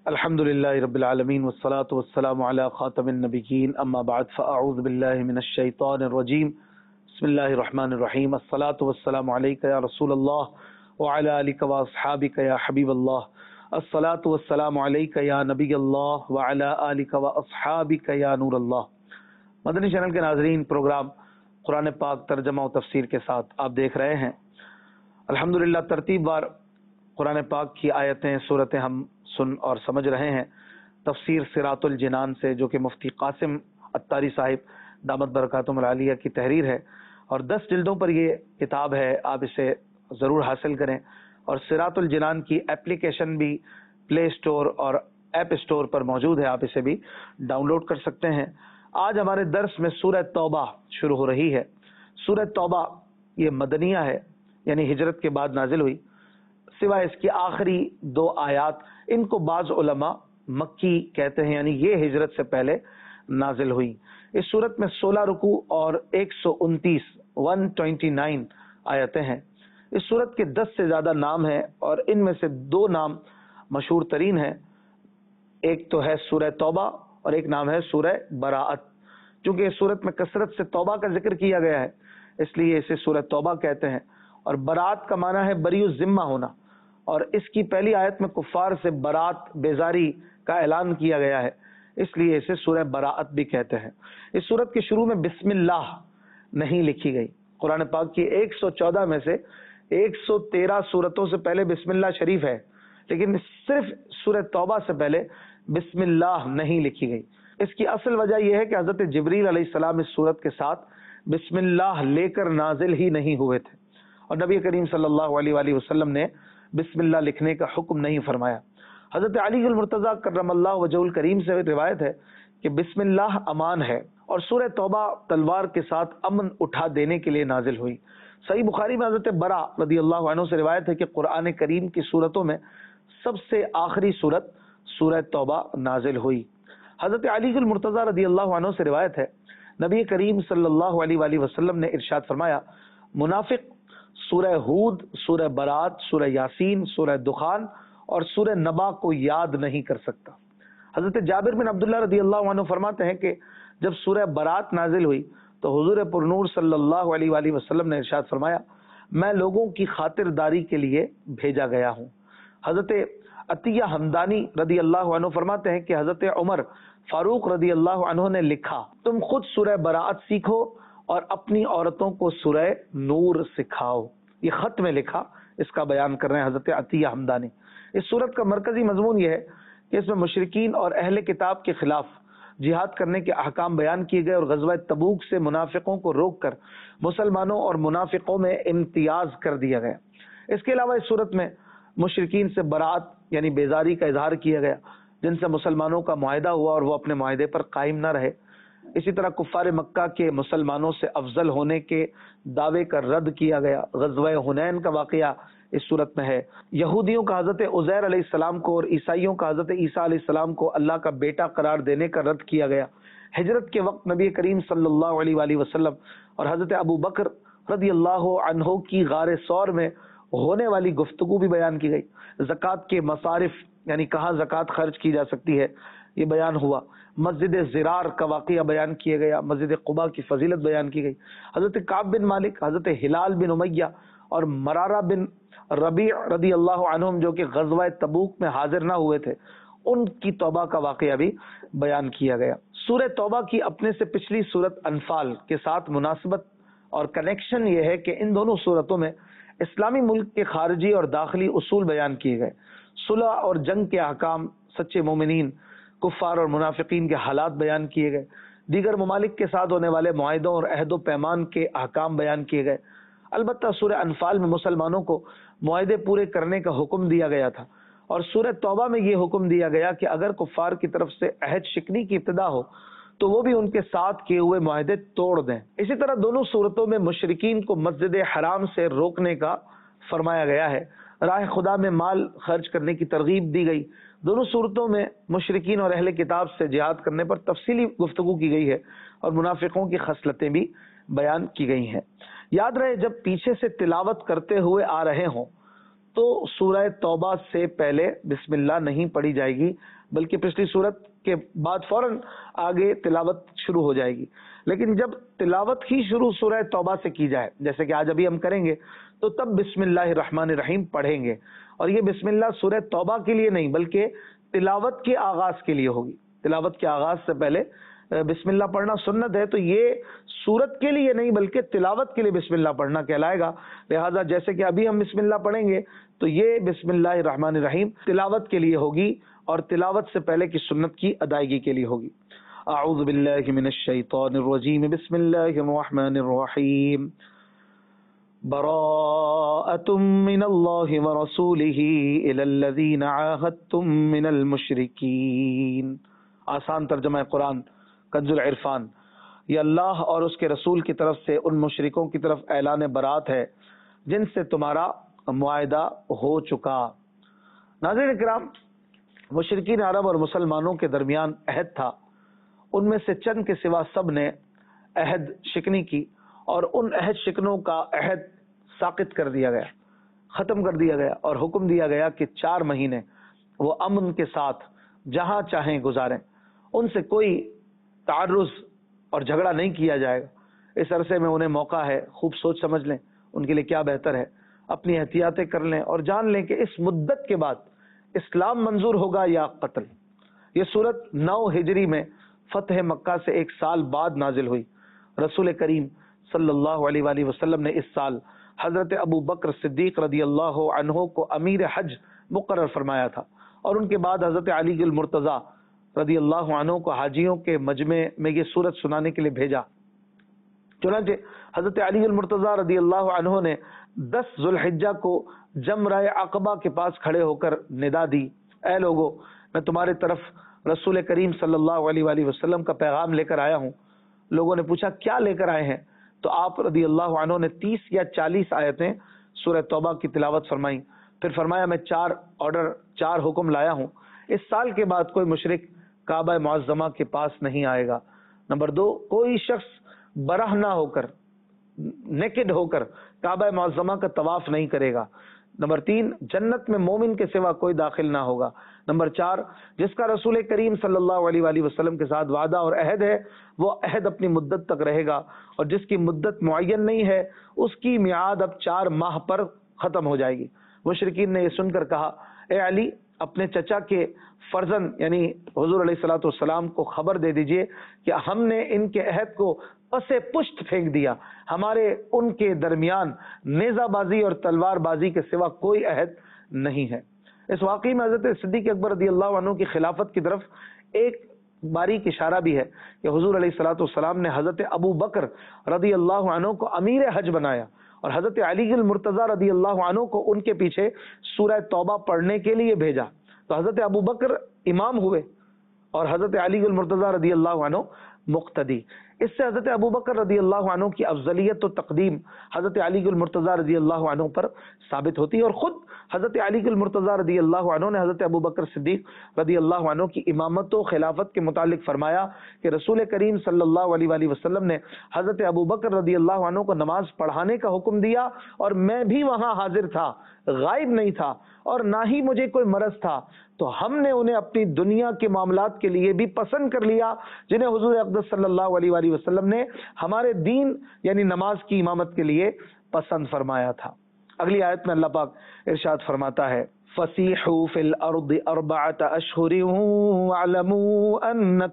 الحمد للہ رب العالمین والصلاة والسلام علی خاتم النبیین اما بعد فاعوذ باللہ من الشیطان الرجیم بسم اللہ الرحمن الرحیم الصلاة والسلام علیک یا رسول اللہ وعلی آلک واصحابک یا حبیب اللہ الصلاة والسلام علیک یا نبی اللہ وعلی آلک واصحابک یا نور اللہ۔ مدنی چینل کے ناظرین، پروگرام قرآن پاک ترجمہ و تفسیر کے ساتھ آپ دیکھ رہے ہیں۔ الحمدللہ ترتیب وار قرآن پاک کی آیتیں صورتیں ہم سن اور سمجھ رہے ہیں۔ تفسیر صراط الجنان سے، جو کہ مفتی قاسم عطاری صاحب دامت برکاتہم العالیہ کی تحریر ہے، اور 10 جلدوں پر یہ کتاب ہے، آپ اسے ضرور حاصل کریں۔ اور صراط الجنان کی اپلیکیشن بھی پلے سٹور اور ایپ سٹور پر موجود ہے، آپ اسے بھی ڈاؤن لوڈ کر سکتے ہیں۔ آج ہمارے درس میں سورہ توبہ شروع ہو رہی ہے۔ سورہ توبہ یہ مدنیہ ہے، یعنی ہجرت کے بعد نازل ہوئی، سوائے اس کی آخری 2 آیات، ان کو بعض علماء مکی کہتے ہیں، یعنی یہ ہجرت سے پہلے نازل ہوئی۔ اس صورت میں 16 رکوع اور 129 آیتیں ہیں۔ اس صورت کے 10 سے زیادہ نام ہیں، اور ان میں سے 2 نام مشہور ترین ہیں۔ ایک تو ہے سورہ توبہ اور ایک نام ہے سورہ براءت۔ چونکہ اس صورت میں کثرت سے توبہ کا ذکر کیا گیا ہے، اس لیے اسے سورہ توبہ کہتے ہیں۔ اور براءت کا معنی ہے بری الذمہ ہونا، اور اس کی پہلی آیت میں کفار سے برات بیزاری کا اعلان کیا گیا ہے، اس لیے اسے سورہ براءت بھی کہتے ہیں۔ اس صورت کے شروع میں بسم اللہ نہیں لکھی گئی۔ قرآن پاک کی 114 میں سے 113 صورتوں سے پہلے بسم اللہ شریف ہے، لیکن صرف سورہ توبہ سے پہلے بسم اللہ نہیں لکھی گئی۔ اس کی اصل وجہ یہ ہے کہ حضرت جبریل علیہ السلام اس صورت کے ساتھ بسم اللہ لے کر نازل ہی نہیں ہوئے تھے، اور نبی کریم صلی اللہ علیہ وآلہ وسلم نے بسم اللہ لکھنے کا حکم نہیں فرمایا۔ حضرت علی المرتضیٰ کرم اللہ وجہہ الکریم سے روایت ہے کہ بسم اللہ امان ہے، اور سورہ توبہ تلوار کے ساتھ امن اٹھا دینے کے لیے نازل ہوئی۔ صحیح بخاری میں حضرت برا رضی اللہ عنہ سے روایت ہے کہ قرآن کریم کی صورتوں میں سب سے آخری صورت سورہ توبہ نازل ہوئی۔ حضرت علی المرتضیٰ رضی اللہ عنہ سے روایت ہے، نبی کریم صلی اللہ علیہ وآلہ وسلم نے ارشاد فرمایا، منافق سورہ ہود، سورہ برات، سورہ یاسین، سورہ دخان اور سورہ نبا کو یاد نہیں کر سکتا۔ حضرت جابر بن عبداللہ رضی اللہ عنہ فرماتے ہیں کہ جب سورہ برات نازل ہوئی تو حضور پرنور صلی اللہ علیہ وآلہ وسلم نے ارشاد فرمایا، میں لوگوں کی خاطر داری کے لیے بھیجا گیا ہوں۔ حضرت عطیہ حمدانی رضی اللہ عنہ فرماتے ہیں کہ حضرت عمر فاروق رضی اللہ عنہ نے لکھا، تم خود سورہ براءت سیکھو اور اپنی عورتوں کو سورہ نور سکھاؤ۔ یہ خط میں لکھا، اس کا بیان کر رہے ہیں حضرت عطیہ حمدانی۔ اس صورت کا مرکزی مضمون یہ ہے کہ اس میں مشرکین اور اہل کتاب کے خلاف جہاد کرنے کے احکام بیان کیے گئے، اور غزوہ تبوک سے منافقوں کو روک کر مسلمانوں اور منافقوں میں امتیاز کر دیا گیا۔ اس کے علاوہ اس صورت میں مشرکین سے برات یعنی بیزاری کا اظہار کیا گیا، جن سے مسلمانوں کا معاہدہ ہوا اور وہ اپنے معاہدے پر قائم نہ رہے۔ اسی طرح کفار مکہ کے مسلمانوں سے افضل ہونے کے دعوے کا رد کیا گیا۔ غزوہ حنین کا واقعہ اس صورت میں ہے۔ یہودیوں کا حضرت عزیر علیہ السلام کو اور عیسائیوں کا حضرت عیسیٰ علیہ السلام کو اللہ کا بیٹا قرار دینے کا رد کیا گیا۔ ہجرت کے وقت نبی کریم صلی اللہ علیہ وآلہ وسلم اور حضرت ابو بکر رضی اللہ عنہ کی غار ثور میں ہونے والی گفتگو بھی بیان کی گئی۔ زکوٰۃ کے مصارف یعنی کہاں زکوٰۃ خرچ کی جا سکتی ہے یہ بیان ہوا۔ مسجد زرار کا واقعہ بیان کیا گیا، مسجد قباء کی فضیلت بیان کی گئی۔ حضرت کعب بن مالک، حضرت ہلال بن امیہ اور مرارہ بن ربیع رضی اللہ عنہم جو کہ غزوہ تبوک میں حاضر نہ ہوئے تھے، ان کی توبہ کا واقعہ بھی بیان کیا گیا۔ سورہ توبہ کی اپنے سے پچھلی سورت انفال کے ساتھ مناسبت اور کنیکشن یہ ہے کہ ان دونوں سورتوں میں اسلامی ملک کے خارجی اور داخلی اصول بیان کیے گئے، صلح اور جنگ کے احکام، سچے مومنین، کفار اور منافقین کے حالات بیان کیے گئے، دیگر ممالک کے ساتھ ہونے والے معاہدوں اور عہد و پیمان کے احکام بیان کیے گئے۔ البتہ سورہ انفال میں مسلمانوں کو معاہدے پورے کرنے کا حکم دیا گیا تھا، اور سورہ توبہ میں یہ حکم دیا گیا کہ اگر کفار کی طرف سے عہد شکنی کی ابتدا ہو تو وہ بھی ان کے ساتھ کیے ہوئے معاہدے توڑ دیں۔ اسی طرح دونوں صورتوں میں مشرکین کو مسجد حرام سے روکنے کا فرمایا گیا ہے، راہ خدا میں مال خرچ کرنے کی ترغیب دی گئی۔ دونوں صورتوں میں مشرکین اور اہل کتاب سے جہاد کرنے پر تفصیلی گفتگو کی گئی ہے، اور منافقوں کی خصلتیں بھی بیان کی گئی ہیں۔ یاد رہے، جب پیچھے سے تلاوت کرتے ہوئے آ رہے ہوں تو سورہ توبہ سے پہلے بسم اللہ نہیں پڑھی جائے گی، بلکہ پچھلی سورت کے بعد فوراً آگے تلاوت شروع ہو جائے گی۔ لیکن جب تلاوت ہی شروع سورہ توبہ سے کی جائے، جیسے کہ آج ابھی ہم کریں گے، تو تب بسم اللہ الرحمن الرحیم پڑھیں گے، اور یہ بسم اللہ سورہ توبہ کے لیے نہیں بلکہ تلاوت کے آغاز کے لیے ہوگی۔ تلاوت کے آغاز سے پہلے بسم اللہ پڑھنا سنت ہے، تو یہ سورت کے لیے نہیں بلکہ تلاوت کے لیے بسم اللہ پڑھنا کہلائے گا۔ لہٰذا جیسے کہ ابھی ہم بسم اللہ پڑھیں گے تو یہ بسم اللہ الرحمن الرحیم تلاوت کے لیے ہوگی، اور تلاوت سے پہلے کی سنت کی ادائیگی کے لیے ہوگی۔ اعوذ باللہ من الشیطان الرجیم، بسم اللہ الرحمن الرحیم، براءۃ من اللہ ورسولہ الی الذین عاہدتم من المشرکین۔ آسان ترجمہ قرآن کنز العرفان، یہ اللہ اور اس کے رسول کی طرف سے ان مشرکوں کی طرف اعلان برات ہے جن سے تمہارا معاہدہ ہو چکا۔ ناظرین کرام، مشرکین عرب اور مسلمانوں کے درمیان عہد تھا، ان میں سے چند کے سوا سب نے عہد شکنی کی، اور ان عہد شکنوں کا عہد ساقط کر دیا گیا، ختم کر دیا گیا، اور حکم دیا گیا کہ 4 مہینے وہ امن کے ساتھ جہاں چاہیں گزاریں، ان سے کوئی تعرض اور جھگڑا نہیں کیا جائے گا۔ اس عرصے میں انہیں موقع ہے، خوب سوچ سمجھ لیں ان کے لیے کیا بہتر ہے، اپنی احتیاطیں کر لیں اور جان لیں کہ اس مدت کے بعد اسلام منظور ہوگا یا قتل۔ یہ صورت 9 ہجری میں فتح مکہ سے 1 سال بعد نازل ہوئی۔ رسول کریم صلی اللہ علیہ وآلہ وسلم نے اس سال حضرت ابو بکر صدیق رضی اللہ عنہ کو امیر حج مقرر فرمایا تھا، اور ان کے بعد حضرت علی المرتضیٰ رضی اللہ عنہ کو حاجیوں کے مجمع میں یہ سورت سنانے کے لیے بھیجا۔ چنانچہ حضرت علی المرتضیٰ رضی اللہ عنہ نے 10 ذو الحجہ کو جمرہ عقبہ کے پاس کھڑے ہو کر ندا دی، اے لوگو، میں تمہارے طرف رسول کریم صلی اللہ علیہ وآلہ وسلم کا پیغام لے کر آیا ہوں۔ لوگوں نے پوچھا کیا لے کر آئے ہیں؟ تو آپ رضی اللہ عنہ نے 30 یا 40 آیتیں سورہ توبہ کی تلاوت فرمائیں، پھر فرمایا میں 4 حکم لایا ہوں۔ اس سال کے بعد کوئی مشرک کعبہ معظمہ کے پاس نہیں آئے گا۔ نمبر 2، کوئی شخص برہ نہ ہو کر، نیکڈ ہو کر کعبہ معظمہ کا طواف نہیں کرے گا۔ نمبر 3، جنت میں مومن کے سوا کوئی داخل نہ ہوگا۔ نمبر 4، جس کا رسول کریم صلی اللہ علیہ وآلہ وسلم کے ساتھ وعدہ اور عہد ہے وہ عہد اپنی مدت تک رہے گا، اور جس کی مدت معین نہیں ہے اس کی میعاد اب 4 ماہ پر ختم ہو جائے گی۔ مشرکین نے یہ سن کر کہا، اے علی، اپنے چچا کے فرزند یعنی حضور علیہ الصلوۃ والسلام کو خبر دے دیجئے کہ ہم نے ان کے عہد کو پس پشت پھینک دیا، ہمارے ان کے درمیان نیزہ بازی اور تلوار بازی کے سوا کوئی عہد نہیں ہے۔ اس واقعی میں حضرت صدیق اکبر رضی اللہ عنہ کی خلافت کی طرف ایک باریک اشارہ بھی ہے کہ حضور علیہ الصلوۃ والسلام نے حضرت ابو بکر رضی اللہ عنہ کو امیر حج بنایا، اور حضرت علی المرتضیٰ رضی اللہ عنہ کو ان کے پیچھے سورہ توبہ پڑھنے کے لیے بھیجا۔ تو حضرت ابو بکر امام ہوئے اور حضرت علی المرتضیٰ رضی اللہ عنہ مقتدی۔ اس سے حضرت ابو بکر رضی اللہ عنہ کی افضلیت و تقدیم حضرت علی المرتضیٰ رضی اللہ عنہ پر ثابت ہوتی ہے، اور خود حضرت علی المرتضیٰ رضی اللہ عنہ نے حضرت ابو بکر صدیق رضی اللہ عنہ کی امامت و خلافت کے متعلق فرمایا کہ رسول کریم صلی اللہ علیہ وآلہ وسلم نے حضرت ابو بکر رضی اللہ عنہ کو نماز پڑھانے کا حکم دیا، اور میں بھی وہاں حاضر تھا، غائب نہیں تھا، اور نہ ہی مجھے کوئی مرض تھا، تو ہم نے انہیں اپنی دنیا کے معاملات کے لیے بھی پسند کر لیا جنہیں حضور اقدس صلی اللہ علیہ وآلہ وسلم نے ہمارے دین یعنی نماز کی امامت کے لیے پسند فرمایا تھا۔ اگلی آیت میں اللہ پاک ارشاد فرماتا ہے، فَسِيحُوا فِي الْأَرْضِ 4 أَشْهُرٍ وَاعْلَمُوا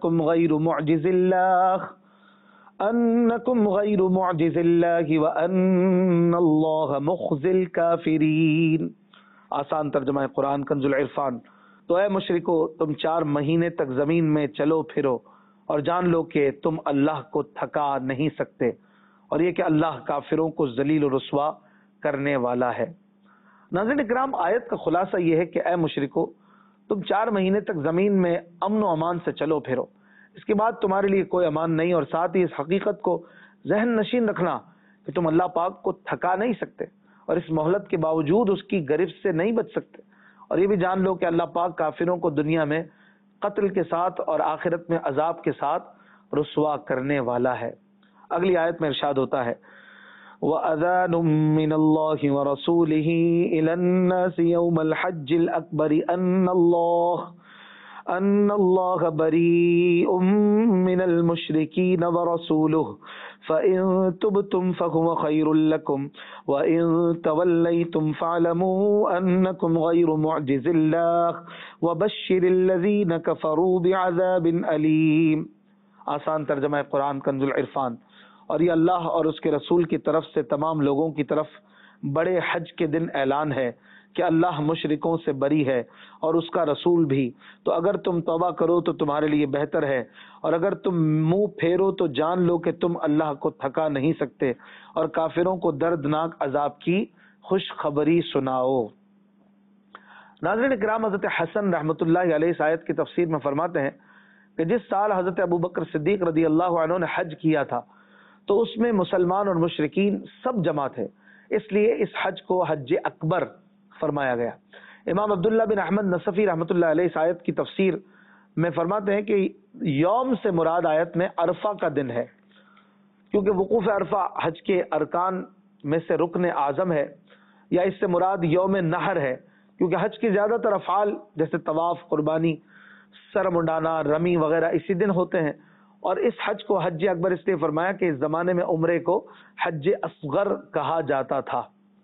أَنَّكُمْ غَيْرُ مُعْجِزِ اللَّهِ وَأَنَّ اللَّهَ مُخْزِي الْكَافِرِينَ۔ آسان ترجمہ قرآن کنز العرفان۔ تو اے مشرکو، تم 4 مہینے تک زمین میں چلو پھرو اور جان لو کہ تم اللہ کو تھکا نہیں سکتے، اور یہ کہ اللہ کافروں کو ذلیل و رسوا کرنے والا ہے۔ ناظرین اکرام، آیت کا خلاصہ یہ ہے کہ اے مشرکو، تم 4 مہینے تک زمین میں امن و امان سے چلو پھرو، اس کے بعد تمہارے لیے کوئی امان نہیں، اور ساتھ ہی اس حقیقت کو ذہن نشین رکھنا کہ تم اللہ پاک کو تھکا نہیں سکتے، اور اس مہلت کے باوجود اس کی گرفت سے نہیں بچ سکتے، اور یہ بھی جان لو کہ اللہ پاک کافروں کو دنیا میں قتل کے ساتھ اور آخرت میں عذاب کے ساتھ رسوا کرنے والا ہے۔ اگلی آیت میں ارشاد ہوتا ہے، وَأَذَانٌ مِّنَ اللَّهِ وَرَسُولِهِ إِلَى النَّاسِ يَوْمَ الْحَجِّ الْأَكْبَرِ أَنَّ اللَّهَ بَرِيءٌ مِّنَ الْمُشْرِكِينَ وَرَسُولُهُ فَإِن تُبْتُمْ فَهُوَ خَيْرٌ لَّكُمْ وَإِن تَوَلَّيْتُمْ فَاعْلَمُوا أَنَّكُمْ غَيْرُ مُعْجِزِ اللَّهِ وَبَشِّرِ الَّذِينَ كَفَرُوا بِعَذَابٍ أَلِيمٍ۔ آسان ترجمہ قرآن کنز العرفان۔ اور یہ اللہ اور اس کے رسول کی طرف سے تمام لوگوں کی طرف بڑے حج کے دن اعلان ہے کہ اللہ مشرکوں سے بری ہے اور اس کا رسول بھی، تو اگر تم توبہ کرو تو تمہارے لیے بہتر ہے، اور اگر تم منہ پھیرو تو جان لو کہ تم اللہ کو تھکا نہیں سکتے، اور کافروں کو دردناک عذاب کی خوشخبری سناؤ۔ ناظرین کرام، حضرت حسن رحمۃ اللہ علیہ اس آیت کی تفسیر میں فرماتے ہیں کہ جس سال حضرت ابوبکر صدیق رضی اللہ عنہ نے حج کیا تھا تو اس میں مسلمان اور مشرکین سب جمع تھے، اس لیے اس حج کو حج اکبر فرمایا گیا۔ امام عبداللہ بن احمد نصفی رحمۃ اللہ علیہ اس آیت کی تفسیر میں فرماتے ہیں کہ یوم سے مراد آیت میں عرفہ کا دن ہے، کیونکہ وقوف عرفہ حج کے ارکان میں سے رکن اعظم ہے، یا اس سے مراد یوم نحر ہے، کیونکہ حج کی زیادہ تر افعال جیسے طواف، قربانی، سر منڈانا، رمی وغیرہ اسی دن ہوتے ہیں، اور اس حج کو حج اکبر اس لیے فرمایا کہ اس زمانے میں عمرے کو حج اصغر کہا جاتا تھا،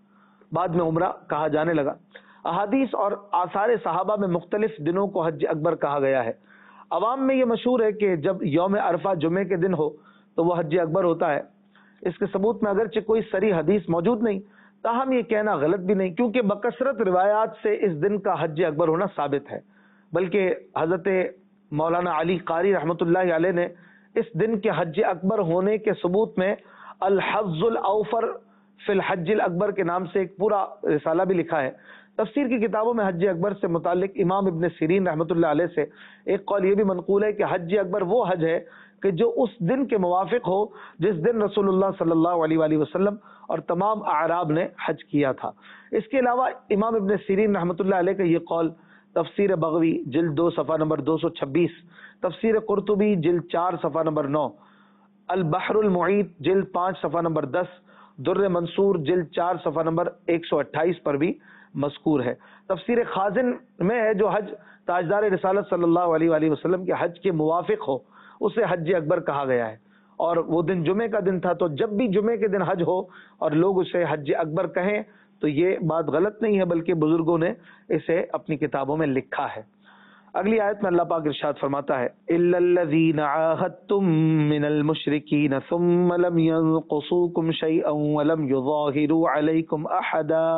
بعد میں عمرہ کہا جانے لگا۔ احادیث اور آثار صحابہ میں مختلف دنوں کو حج اکبر کہا گیا ہے۔ عوام میں یہ مشہور ہے کہ جب یوم عرفہ جمعے کے دن ہو تو وہ حج اکبر ہوتا ہے۔ اس کے ثبوت میں اگرچہ کوئی صریح حدیث موجود نہیں، تاہم یہ کہنا غلط بھی نہیں، کیونکہ بکثرت روایات سے اس دن کا حج اکبر ہونا ثابت ہے، بلکہ حضرت مولانا علی قاری رحمۃ اللہ علیہ نے اس دن کے حج اکبر ہونے کے ثبوت میں الحظ الاوفر فی الحج الاکبر کے نام سے ایک پورا رسالہ بھی لکھا ہے۔ تفسیر کی کتابوں میں حج اکبر سے متعلق امام ابن سیرین رحمۃ اللہ علیہ سے ایک قول یہ بھی منقول ہے کہ حج اکبر وہ حج ہے کہ جو اس دن کے موافق ہو جس دن رسول اللہ صلی اللہ علیہ وآلہ وسلم اور تمام اعراب نے حج کیا تھا۔ اس کے علاوہ امام ابن سیرین رحمۃ اللہ علیہ کا یہ قول تفسیر بغوی جلد 2 صفحہ نمبر 226، تفسیر قرطبی جلد 4 صفحہ نمبر 9، البحر المعید جلد 5 صفحہ نمبر 10، در منصور جلد 4 صفحہ نمبر 128 پر بھی مذکور ہے۔ تفسیر خازن میں ہے جو حج تاجدار رسالت صلی اللہ علیہ وآلہ وسلم کے حج کے موافق ہو اسے حج اکبر کہا گیا ہے، اور وہ دن جمعے کا دن تھا، تو جب بھی جمعے کے دن حج ہو اور لوگ اسے حج اکبر کہیں تو یہ بات غلط نہیں ہے، بلکہ بزرگوں نے اسے اپنی کتابوں میں لکھا ہے۔ اگلی آیت میں اللہ پاک ارشاد فرماتا ہے الا الذين عاهدتم من المشركين ثم لم ينقصوكم شيئا ولم يظاهروا عليكم احدا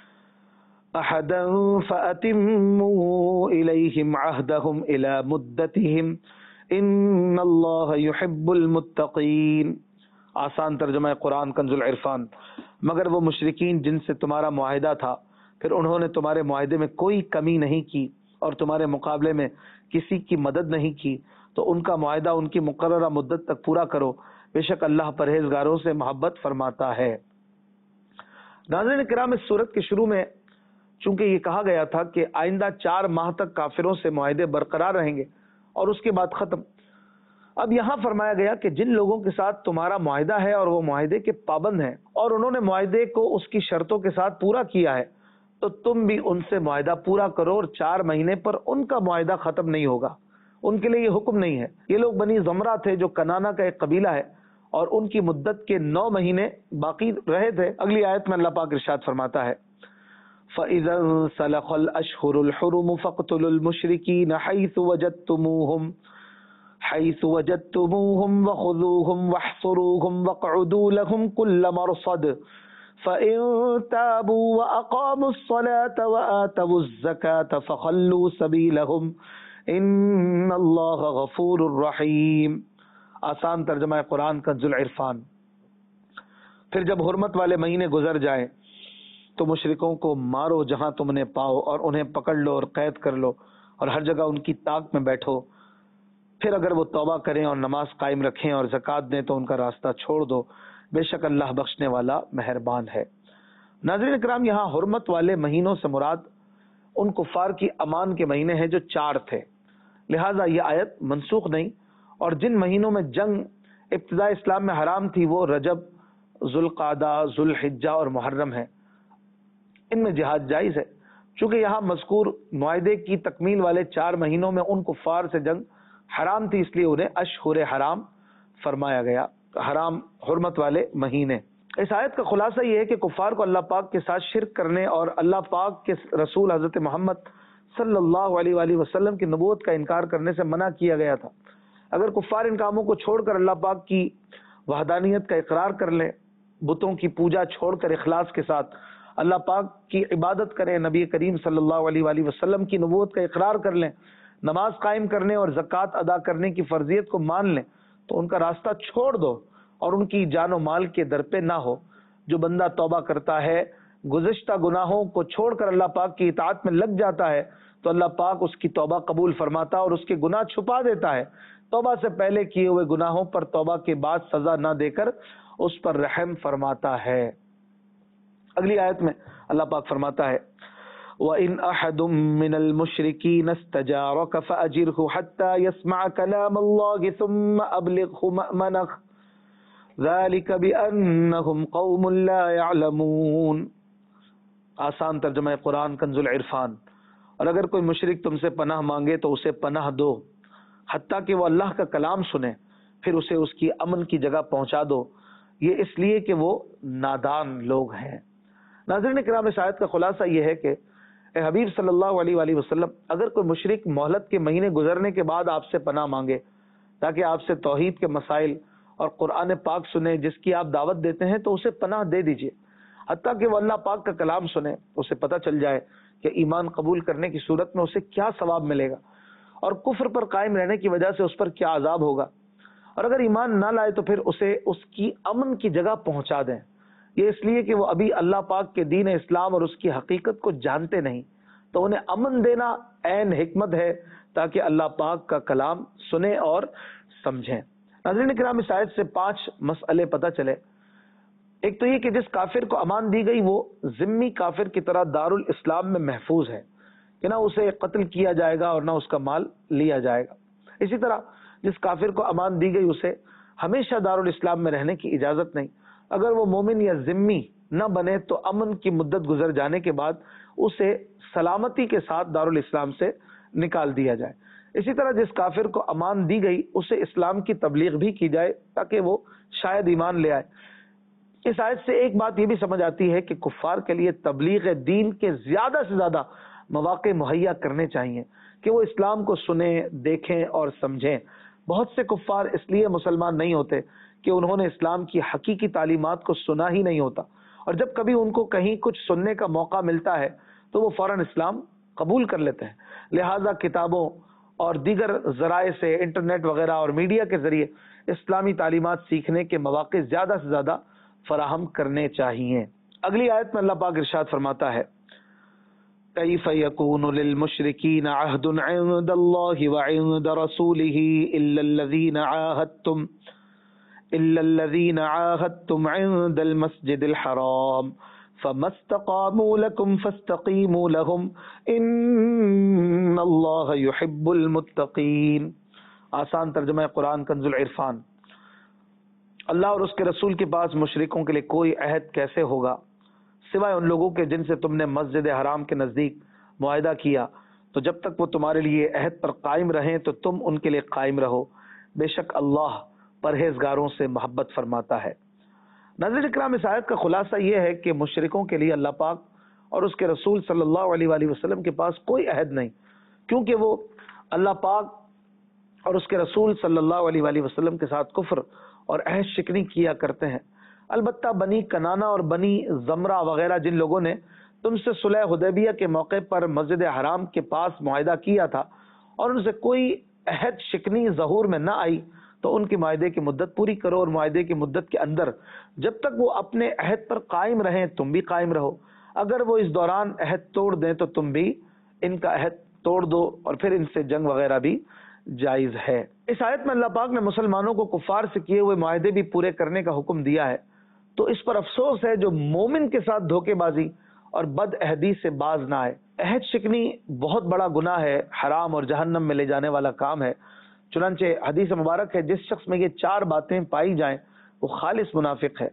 فاتموا اليهم عهدهم الى مدتهم ان الله يحب المتقين۔ آسان ترجمہ قرآن کنز العرفان۔ مگر وہ مشرکین جن سے تمہارا معاہدہ تھا پھر انہوں نے تمہارے معاہدے میں کوئی کمی نہیں کی اور تمہارے مقابلے میں کسی کی مدد نہیں کی، تو ان کا معاہدہ ان کی مقررہ مدت تک پورا کرو، بے شک اللہ پرہیزگاروں سے محبت فرماتا ہے۔ ناظرین کرام، اس سورت کے شروع میں چونکہ یہ کہا گیا تھا کہ آئندہ 4 ماہ تک کافروں سے معاہدے برقرار رہیں گے اور اس کے بعد ختم، اب یہاں فرمایا گیا کہ جن لوگوں کے ساتھ تمہارا معاہدہ ہے اور وہ معاہدے کے پابند ہیں اور انہوں نے معاہدے کو اس کی شرطوں کے ساتھ پورا کیا ہے، تو تم بھی ان سے معاہدہ پورا کرو، اور 4 مہینے پر ان کا معاہدہ ختم نہیں ہوگا، ان کے لیے یہ حکم نہیں ہے۔ یہ لوگ بنی زمرہ تھے جو کنانہ کا ایک قبیلہ ہے، اور ان کی مدت کے 9 مہینے باقی رہے تھے۔ اگلی آیت میں اللہ پاک ارشاد فرماتا ہے فَإِذَا انْسَلَخَ الْأَشْهُرُ الْحُرُمُ فَاقْتُلُوا الْمُشْرِكِينَ حَيْثُ وَجَدتُّمُوهُمْ وَخُذُوهُمْ وَاحْصُرُوهُمْ وَاقْعُدُوا لَهُمْ كُلَّ مَرْصَدٍ فَإِن تَابُوا وَأَقَامُوا الصَّلَاةَ وَآتَوُا الزَّكَاةَ فَخَلُّوا سَبِيلَهُمْ إِنَّ اللَّهَ غَفُورٌ رَحِيمٌ۔ آسان ترجمہ قرآن کنز العرفان۔ پھر جب حرمت والے مہینے گزر جائیں تو مشرکوں کو مارو جہاں تم نے پاؤ، اور انہیں پکڑ لو اور قید کر لو، اور ہر جگہ ان کی طاق میں بیٹھو۔ پھر اگر وہ توبہ کریں اور نماز قائم رکھیں اور زکوٰۃ دیں تو ان کا راستہ چھوڑ دو، بے شک اللہ بخشنے والا مہربان ہے۔ ناظرین کرام، یہاں حرمت والے مہینوں سے مراد ان کفار کی امان کے مہینے ہیں جو 4 تھے، لہٰذا یہ آیت منسوخ نہیں، اور جن مہینوں میں جنگ ابتداء اسلام میں حرام تھی وہ رجب، ذوالقعدہ، ذوالحجہ اور محرم ہیں، ان میں جہاد جائز ہے۔ چونکہ یہاں مذکور معاہدے کی تکمیل والے 4 مہینوں میں ان کفار سے جنگ حرام تھی، اس لیے انہیں اشہر حرام فرمایا گیا، حرام حرمت والے مہینے۔ اس آیت کا خلاصہ یہ ہے کہ کفار کو اللہ پاک کے ساتھ شرک کرنے اور اللہ پاک کے رسول حضرت محمد صلی اللہ علیہ وآلہ وسلم کی نبوت کا انکار کرنے سے منع کیا گیا تھا۔ اگر کفار ان کاموں کو چھوڑ کر اللہ پاک کی وحدانیت کا اقرار کر لیں، بتوں کی پوجا چھوڑ کر اخلاص کے ساتھ اللہ پاک کی عبادت کریں، نبی کریم صلی اللہ علیہ وآلہ وسلم کی نبوت کا اقرار کر لیں، نماز قائم کرنے اور زکوٰۃ ادا کرنے کی فرضیت کو مان لیں، تو ان کا راستہ چھوڑ دو اور ان کی جان و مال کے در پہ نہ ہو۔ جو بندہ توبہ کرتا ہے، گزشتہ گناہوں کو چھوڑ کر اللہ پاک کی اطاعت میں لگ جاتا ہے، تو اللہ پاک اس کی توبہ قبول فرماتا اور اس کے گناہ چھپا دیتا ہے۔ توبہ سے پہلے کیے ہوئے گناہوں پر توبہ کے بعد سزا نہ دے کر اس پر رحم فرماتا ہے۔ اگلی آیت میں اللہ پاک فرماتا ہے وَإِنْ أَحَدٌ مِّنَ الْمُشْرِكِينَ اسْتَجَارَكَ فَأَجِرْهُ حَتَّى يَسْمَعَ كَلَامَ اللَّهِ ثُمَّ أَبْلِغْهُ مَأْمَنَهُ ذَلِكَ بِأَنَّهُمْ قَوْمٌ لَا يَعْلَمُونَ۔ آسان ترجمہ قرآن کنز العرفان۔ اور اگر کوئی مشرک تم سے پناہ مانگے تو اسے پناہ دو، حتیٰ کہ وہ اللہ کا کلام سنے، پھر اسے اس کی امن کی جگہ پہنچا دو، یہ اس لیے کہ وہ نادان لوگ ہیں۔ ناظرین کرام، اس آیت کا خلاصہ یہ ہے کہ اے حبیب صلی اللہ علیہ وآلہ وسلم، اگر کوئی مشرک مہلت کے مہینے گزرنے کے بعد آپ سے پناہ مانگے تاکہ آپ سے توحید کے مسائل اور قرآن پاک سنے جس کی آپ دعوت دیتے ہیں، تو اسے پناہ دے دیجئے، حتیٰ کہ وہ اللہ پاک کا کلام سنے، اسے پتہ چل جائے کہ ایمان قبول کرنے کی صورت میں اسے کیا ثواب ملے گا اور کفر پر قائم رہنے کی وجہ سے اس پر کیا عذاب ہوگا، اور اگر ایمان نہ لائے تو پھر اسے اس کی امن کی جگہ پہنچا دیں۔ یہ اس لیے کہ وہ ابھی اللہ پاک کے دین اسلام اور اس کی حقیقت کو جانتے نہیں، تو انہیں امن دینا عین حکمت ہے تاکہ اللہ پاک کا کلام سنیں اور سمجھیں۔ ناظرین کرام، اس آیت سے 5 مسئلے پتہ چلے۔ ایک تو یہ کہ جس کافر کو امان دی گئی وہ ذمی کافر کی طرح دارالاسلام میں محفوظ ہے کہ نہ اسے قتل کیا جائے گا اور نہ اس کا مال لیا جائے گا۔ اسی طرح جس کافر کو امان دی گئی اسے ہمیشہ دارالاسلام میں رہنے کی اجازت نہیں۔ اگر وہ مومن یا ذمی نہ بنے تو امن کی مدت گزر جانے کے بعد اسے سلامتی کے ساتھ دارالاسلام سے نکال دیا جائے۔ اسی طرح جس کافر کو امان دی گئی اسے اسلام کی تبلیغ بھی کی جائے تاکہ وہ شاید ایمان لے آئے۔ اس آیت سے ایک بات یہ بھی سمجھ آتی ہے کہ کفار کے لیے تبلیغ دین کے زیادہ سے زیادہ مواقع مہیا کرنے چاہیے کہ وہ اسلام کو سنیں، دیکھیں اور سمجھیں۔ بہت سے کفار اس لیے مسلمان نہیں ہوتے کہ انہوں نے اسلام کی حقیقی تعلیمات کو سنا ہی نہیں ہوتا، اور جب کبھی ان کو کہیں کچھ سننے کا موقع ملتا ہے تو وہ فوراً اسلام قبول کر لیتے ہیں۔ لہٰذا کتابوں اور دیگر ذرائع سے، انٹرنیٹ وغیرہ اور میڈیا کے ذریعے اسلامی تعلیمات سیکھنے کے مواقع زیادہ سے زیادہ فراہم کرنے چاہیے۔ اگلی آیت میں اللہ پاک ارشاد فرماتا ہے كيف يكون للمشركين عهد عند الله وعند رسوله إلا الذين عاهدتم عند المسجد الحرام فما استقاموا لكم فاستقيموا لهم إن الله يحب المتقين۔ آسان ترجمہ قرآن کنز العرفان۔ اللہ اور اس کے رسول کے پاس مشرکوں کے لیے کوئی عہد کیسے ہوگا سوائے ان لوگوں کے جن سے تم نے مسجد حرام کے نزدیک معاہدہ کیا، تو جب تک وہ تمہارے لیے عہد پر قائم رہیں تو تم ان کے لیے قائم رہو، بے شک اللہ پرہیزگاروں سے محبت فرماتا ہے۔ ناظرین اکرام، اس آیت کا خلاصہ یہ ہے کہ مشرکوں کے لیے اللہ پاک اور اس کے رسول صلی اللہ علیہ وآلہ وسلم کے پاس کوئی عہد نہیں، کیونکہ وہ اللہ پاک اور اس کے رسول صلی اللہ علیہ وآلہ وسلم کے ساتھ کفر اور عہد شکنی کیا کرتے ہیں۔ البتہ بنی کنانہ اور بنی زمرہ وغیرہ جن لوگوں نے تم سے صلح حدیبیہ کے موقع پر مسجد حرام کے پاس معاہدہ کیا تھا اور ان سے کوئی عہد شکنی ظہور میں نہ آئی، تو ان کی معاہدے کی مدت پوری کرو، اور معاہدے کی مدت کے اندر جب تک وہ اپنے عہد پر قائم رہیں تم بھی قائم رہو۔ اگر وہ اس دوران عہد توڑ دیں تو تم بھی ان کا عہد توڑ دو، اور پھر ان سے جنگ وغیرہ بھی جائز ہے۔ اس آیت میں اللہ پاک نے مسلمانوں کو کفار سے کیے ہوئے معاہدے بھی پورے کرنے کا حکم دیا ہے، تو اس پر افسوس ہے جو مومن کے ساتھ دھوکے بازی اور بد عہدی سے باز نہ آئے۔ عہد شکنی بہت بڑا گناہ ہے، حرام اور جہنم میں لے جانے والا کام ہے۔ چنانچہ حدیث مبارک ہے جس شخص میں یہ 4 باتیں پائی جائیں وہ خالص منافق ہے۔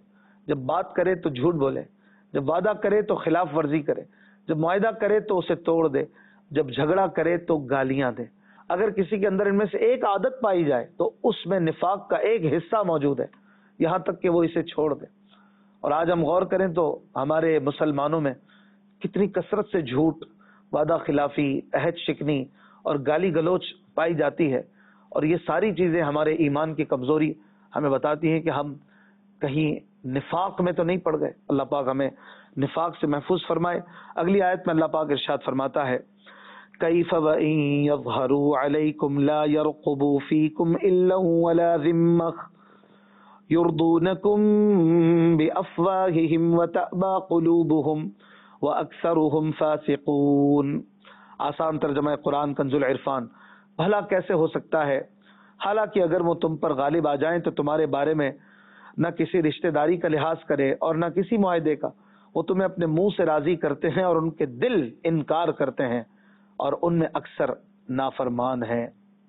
جب بات کرے تو جھوٹ بولے، جب وعدہ کرے تو خلاف ورزی کرے، جب معاہدہ کرے تو اسے توڑ دے، جب جھگڑا کرے تو گالیاں دے۔ اگر کسی کے اندر ان میں سے ایک عادت پائی جائے تو اس میں نفاق کا ایک حصہ موجود ہے، یہاں تک کہ وہ اسے چھوڑ دے۔ اور آج ہم غور کریں تو ہمارے مسلمانوں میں کتنی کثرت سے جھوٹ، وعدہ خلافی، عہد شکنی اور گالی گلوچ پائی جاتی ہے، اور یہ ساری چیزیں ہمارے ایمان کی کمزوری ہمیں بتاتی ہیں کہ ہم کہیں نفاق میں تو نہیں پڑ گئے۔ اللہ پاک ہمیں نفاق سے محفوظ فرمائے۔ اگلی آیت میں اللہ پاک ارشاد فرماتا ہے کیف وَإِن يَظْهَرُوا عَلَيْكُمْ لَا يَرْقُبُوا فِيكُمْ إِلًّا وَلَا ذِمَّةً يُرْضُونَكُمْ بِأَفْوَاهِهِمْ وَتَأْبَى قُلُوبُهُمْ وَأَكْثَرُهُمْ فَاسِقُونَ۔ آسان ترجمہ قرآن کنز العرفان۔ بھلا کیسے ہو سکتا ہے حالانکہ اگر وہ تم پر غالب آ جائیں تو تمہارے بارے میں نہ کسی رشتہ داری کا لحاظ کرے اور نہ کسی معاہدے کا، وہ تمہیں اپنے منہ سے راضی کرتے ہیں اور ان کے دل انکار کرتے ہیں اور ان میں اکثر نافرمان ہیں۔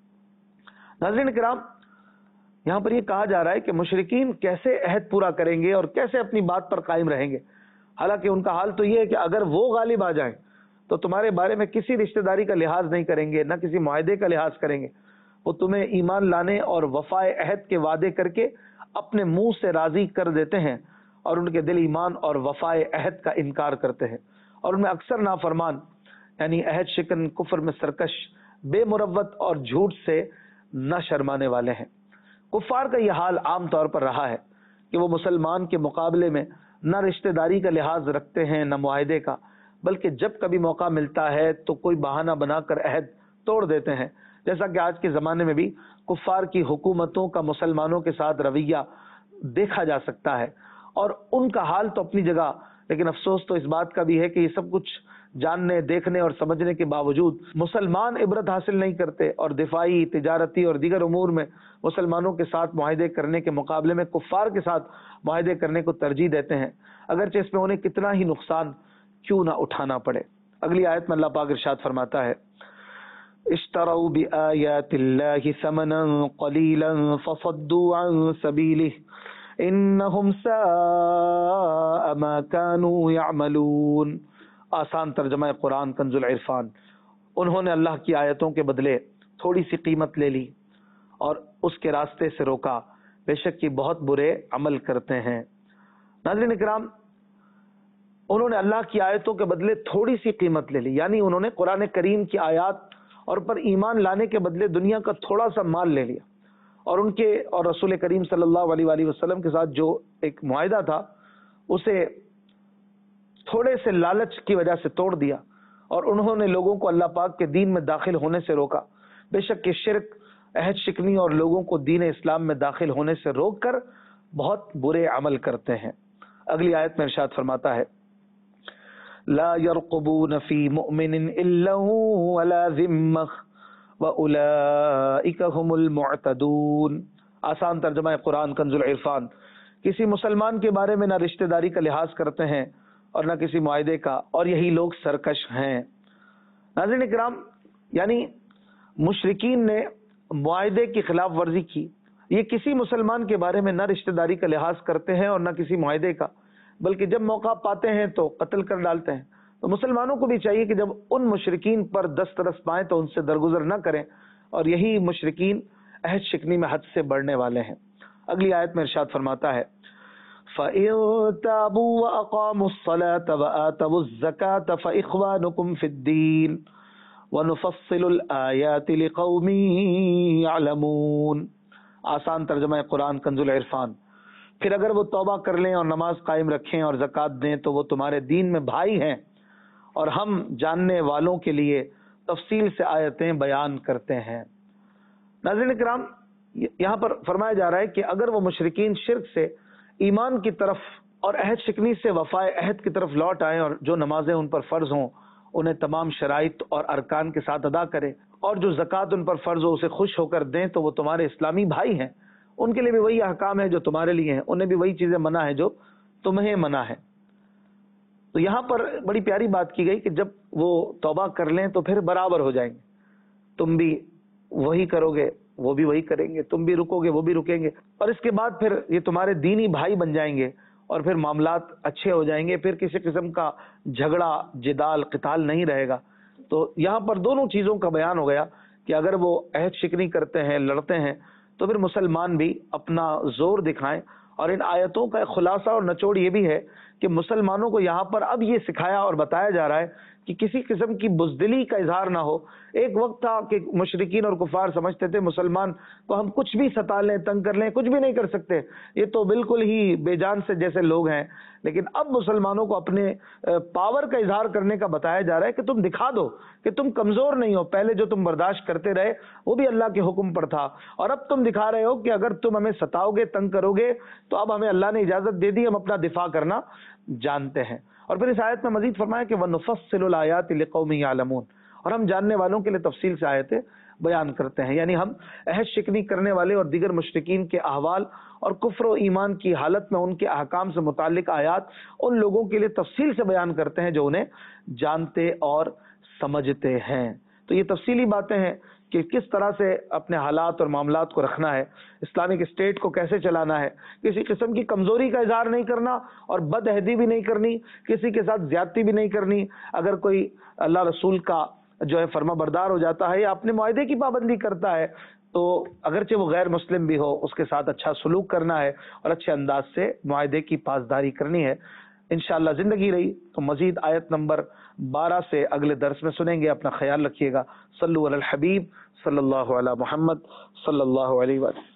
ناظرین کرام، یہاں پر یہ کہا جا رہا ہے کہ مشرکین کیسے عہد پورا کریں گے اور کیسے اپنی بات پر قائم رہیں گے، حالانکہ ان کا حال تو یہ ہے کہ اگر وہ غالب آ جائیں تو تمہارے بارے میں کسی رشتہ داری کا لحاظ نہیں کریں گے، نہ کسی معاہدے کا لحاظ کریں گے۔ وہ تمہیں ایمان لانے اور وفائے عہد کے وعدے کر کے اپنے منہ سے راضی کر دیتے ہیں اور ان کے دل ایمان اور وفائے عہد کا انکار کرتے ہیں، اور ان میں اکثر نافرمان یعنی عہد شکن، کفر میں سرکش، بے مروت اور جھوٹ سے نہ شرمانے والے ہیں۔ کفار کا یہ حال عام طور پر رہا ہے کہ وہ مسلمان کے مقابلے میں نہ رشتہ داری کا لحاظ رکھتے ہیں نہ معاہدے کا، بلکہ جب کبھی موقع ملتا ہے تو کوئی بہانہ بنا کر عہد توڑ دیتے ہیں، جیسا کہ آج کے زمانے میں بھی کفار کی حکومتوں کا مسلمانوں کے ساتھ رویہ دیکھا جا سکتا ہے، اور ان کا حال تو اپنی جگہ، لیکن افسوس تو اس بات کا بھی ہے کہ یہ سب کچھ جاننے، دیکھنے اور سمجھنے کے باوجود مسلمان عبرت حاصل نہیں کرتے اور دفاعی، تجارتی اور دیگر امور میں مسلمانوں کے ساتھ معاہدے کرنے کے مقابلے میں کفار کے ساتھ معاہدے کرنے کو ترجیح دیتے ہیں، اگرچہ اس میں انہیں کتنا ہی نقصان کیوں نہ اٹھانا پڑے۔ اگلی آیت میں اللہ پاک ارشاد فرماتا ہے اشتروا بآیات اللہ ثمنا قلیلا فصدوا عن سبیلہ انہم ساء ما كانوا یعملون۔ آسان ترجمہ قرآن کنز العرفان۔ انہوں نے اللہ کی آیتوں کے بدلے تھوڑی سی قیمت لے لی اور اس کے راستے سے روکا، بے شک یہ بہت برے عمل کرتے ہیں۔ ناظرین اکرام، انہوں نے اللہ کی آیتوں کے بدلے تھوڑی سی قیمت لے لی، یعنی انہوں نے قرآن کریم کی آیات اور پر ایمان لانے کے بدلے دنیا کا تھوڑا سا مال لے لیا، اور ان کے اور رسول کریم صلی اللہ علیہ وآلہ وسلم کے ساتھ جو ایک معاہدہ تھا اسے تھوڑے سے لالچ کی وجہ سے توڑ دیا، اور انہوں نے لوگوں کو اللہ پاک کے دین میں داخل ہونے سے روکا۔ بے شک یہ شرک، عہد شکنی اور لوگوں کو دین اسلام میں داخل ہونے سے روک کر بہت برے عمل کرتے ہیں۔ اگلی آیت میں ارشاد فرماتا ہے لا يرقبون في مؤمن الا ولا ذمہ واولئک هم المعتدون۔ آسان ترجمہ قرآن کنز العرفان۔ کسی مسلمان کے بارے میں نہ رشتہ داری کا لحاظ کرتے ہیں اور نہ کسی معاہدے کا، اور یہی لوگ سرکش ہیں۔ ناظرین اکرام، یعنی مشرکین نے معاہدے کی خلاف ورزی کی، یہ کسی مسلمان کے بارے میں نہ رشتہ داری کا لحاظ کرتے ہیں اور نہ کسی معاہدے کا، بلکہ جب موقع پاتے ہیں تو قتل کر ڈالتے ہیں۔ تو مسلمانوں کو بھی چاہیے کہ جب ان مشرکین پر دست رس پائیں تو ان سے درگزر نہ کریں، اور یہی مشرکین عہد شکنی میں حد سے بڑھنے والے ہیں۔ اگلی آیت میں ارشاد فرماتا ہے فَإِن تَابُوا وَأَقَامُوا الصَّلَاةَ وَآتَوُا الزَّكَاةَ فَإِخْوَانُكُمْ فِي الدِّينِ وَنُفَصِّلُ الْآيَاتِ لِقَوْمٍ يَعْلَمُونَ۔ آسان ترجمہ قرآن کنز العرفان۔ پھر اگر وہ توبہ کر لیں اور نماز قائم رکھیں اور زکوٰۃ دیں تو وہ تمہارے دین میں بھائی ہیں، اور ہم جاننے والوں کے لیے تفصیل سے آیتیں بیان کرتے ہیں۔ ناظرین کرام، یہاں پر فرمایا جا رہا ہے کہ اگر وہ مشرکین شرک سے ایمان کی طرف اور عہد شکنی سے وفائے عہد کی طرف لوٹ آئیں، اور جو نمازیں ان پر فرض ہوں انہیں تمام شرائط اور ارکان کے ساتھ ادا کریں، اور جو زکوٰۃ ان پر فرض ہو اسے خوش ہو کر دیں، تو وہ تمہارے اسلامی بھائی ہیں، ان کے لیے بھی وہی احکام ہے جو تمہارے لیے ہیں، انہیں بھی وہی چیزیں منع ہے جو تمہیں منع ہے۔ تو یہاں پر بڑی پیاری بات کی گئی کہ جب وہ توبہ کر لیں تو پھر برابر ہو جائیں گے، تم بھی وہی کرو گے وہ بھی وہی کریں گے، تم بھی رکو گے وہ بھی رکیں گے، اور اس کے بعد پھر یہ تمہارے دینی بھائی بن جائیں گے، اور پھر معاملات اچھے ہو جائیں گے، پھر کسی قسم کا جھگڑا جدال قتال نہیں رہے گا۔ تو یہاں پر دونوں چیزوں کا بیان ہو گیا کہ اگر وہ عہد شکنی کرتے ہیں، لڑتے ہیں، تو پھر مسلمان بھی اپنا زور دکھائیں۔ اور ان آیتوں کا خلاصہ اور نچوڑ یہ بھی ہے کہ مسلمانوں کو یہاں پر اب یہ سکھایا اور بتایا جا رہا ہے کہ کسی قسم کی بزدلی کا اظہار نہ ہو۔ ایک وقت تھا کہ مشرکین اور کفار سمجھتے تھے مسلمان کو ہم کچھ بھی ستا لیں، تنگ کر لیں، کچھ بھی نہیں کر سکتے، یہ تو بالکل ہی بے جان سے جیسے لوگ ہیں۔ لیکن اب مسلمانوں کو اپنے پاور کا اظہار کرنے کا بتایا جا رہا ہے کہ تم دکھا دو کہ تم کمزور نہیں ہو۔ پہلے جو تم برداشت کرتے رہے وہ بھی اللہ کے حکم پر تھا، اور اب تم دکھا رہے ہو کہ اگر تم ہمیں ستاؤ گے، تنگ کرو گے، تو اب ہمیں اللہ نے اجازت دے دی، ہم اپنا دفاع کرنا جانتے ہیں۔ اور پھر اس آیت میں مزید فرمایا کہ وَنُفَصِّلُ الْآيَاتِ لِقَوْمٍ يَعْلَمُونَ، اور ہم جاننے والوں کے لیے تفصیل سے آیتیں بیان کرتے ہیں، یعنی ہم عہد شکنی کرنے والے اور دیگر مشرکین کے احوال اور کفر و ایمان کی حالت میں ان کے احکام سے متعلق آیات ان لوگوں کے لیے تفصیل سے بیان کرتے ہیں جو انہیں جانتے اور سمجھتے ہیں۔ تو یہ تفصیلی باتیں ہیں کہ کس طرح سے اپنے حالات اور معاملات کو رکھنا ہے، اسلامک اسٹیٹ کو کیسے چلانا ہے، کسی قسم کی کمزوری کا اظہار نہیں کرنا اور بد عہدی بھی نہیں کرنی، کسی کے ساتھ زیادتی بھی نہیں کرنی۔ اگر کوئی اللہ رسول کا جو ہے فرما بردار ہو جاتا ہے یا اپنے معاہدے کی پابندی کرتا ہے، تو اگرچہ وہ غیر مسلم بھی ہو، اس کے ساتھ اچھا سلوک کرنا ہے اور اچھے انداز سے معاہدے کی پاسداری کرنی ہے۔ انشاءاللہ زندگی رہی تو مزید آیت نمبر 12 سے اگلے درس میں سنیں گے۔ اپنا خیال رکھیے گا۔ صلو علی الحبیب صلی اللہ علی محمد صلی اللہ علیہ وسلم۔